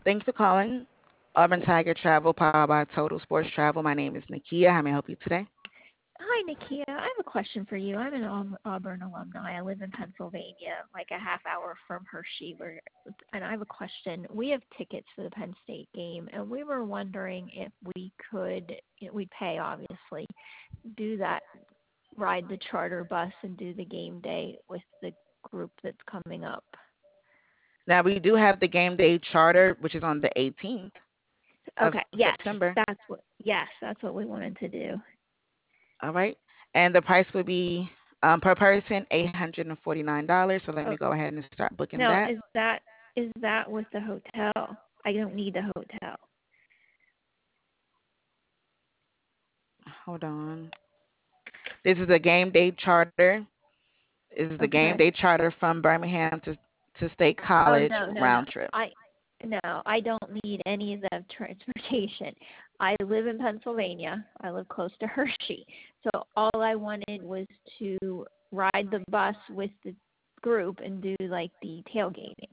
Thanks for calling Auburn Tiger Travel, powered by Total Sports Travel. My name is Nakia. How may I help you today? Hi, Nakia. I have a question for you. I'm an Auburn alumni. I live in Pennsylvania, like a half hour from Hershey. And I have a question. We have tickets for the Penn State game, and we were wondering if we could, we'd pay obviously, do that, ride the charter bus and do the game day with the group that's coming up. Now, we do have the game day charter, which is on the 18th of Okay, September. that's what we wanted to do. All right. And the price would be per person $849. So let me Oh, go ahead and start booking no, that. is that with the hotel? I don't need the hotel. Hold on. This is a game day charter. This is the game Okay. day charter from Birmingham to State Oh, College no. round trip. I don't need any of that transportation. I live in Pennsylvania. I live close to Hershey. So all I wanted was to ride the bus with the group and do like the tailgating.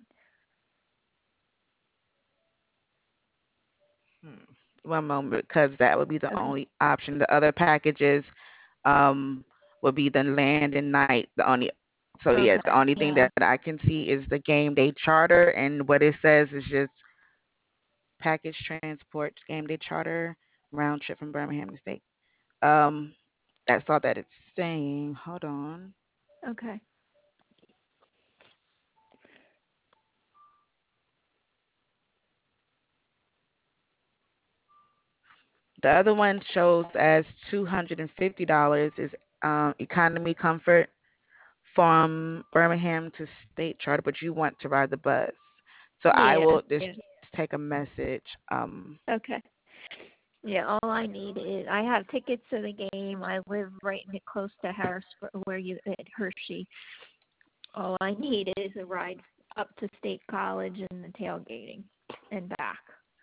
Hmm. One moment, because that would be the Okay. only option. The other packages um would be the land and night. The Okay. only thing Yeah. that I can see is the game day charter, and what it says is just package transport, game day charter, round trip from Birmingham to State. Um, that's all that it's saying. Hold on. Okay. The other one shows as $250 is economy comfort from Birmingham to State charter, but you want to ride the bus. So I Yeah. will just Yeah. take a message. Okay. Yeah, all I need is I have tickets to the game. I live close to Harrisburg, where you at Hershey. All I need is a ride up to State College and the tailgating and back.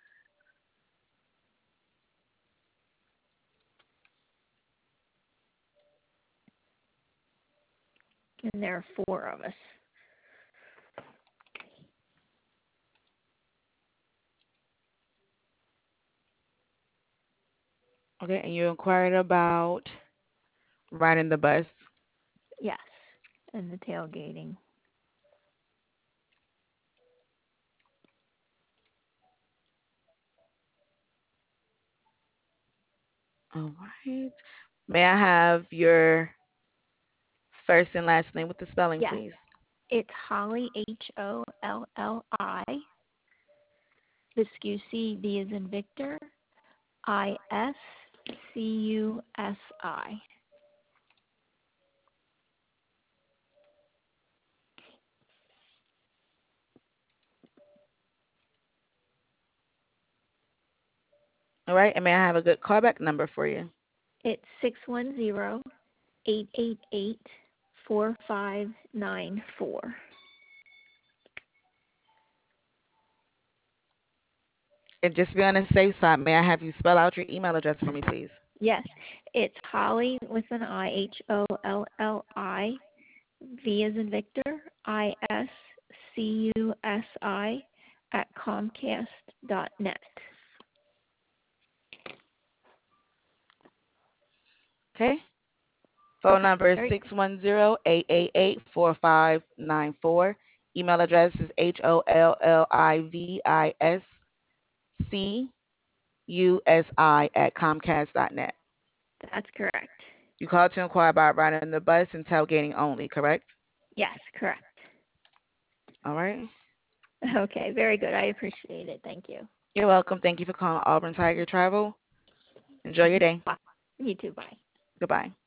And there are four of us. Okay, and you inquired about riding the bus. Yes, and the tailgating. All right. May I have your first and last name with the spelling, Yes, please? it's Holly Holli. Viscusi, V as in Victor. Iscusi. All right, and may I have a good callback number for you? It's 610-888-4594. And just be on the safe side, may I have you spell out your email address for me, please? Yes, it's Holly with an Holli, V as in Victor, Iscusi at Comcast.net. Okay. Phone Okay, number is very good. 610-888-4594. Email address is HOLLIVISCUSI at Comcast.net. That's correct. You called to inquire about riding the bus and tailgating only, correct? Yes, correct. All right. Okay, very good. I appreciate it. Thank you. You're welcome. Thank you for calling Auburn Tiger Travel. Enjoy your day. Bye. You too. Bye. Goodbye.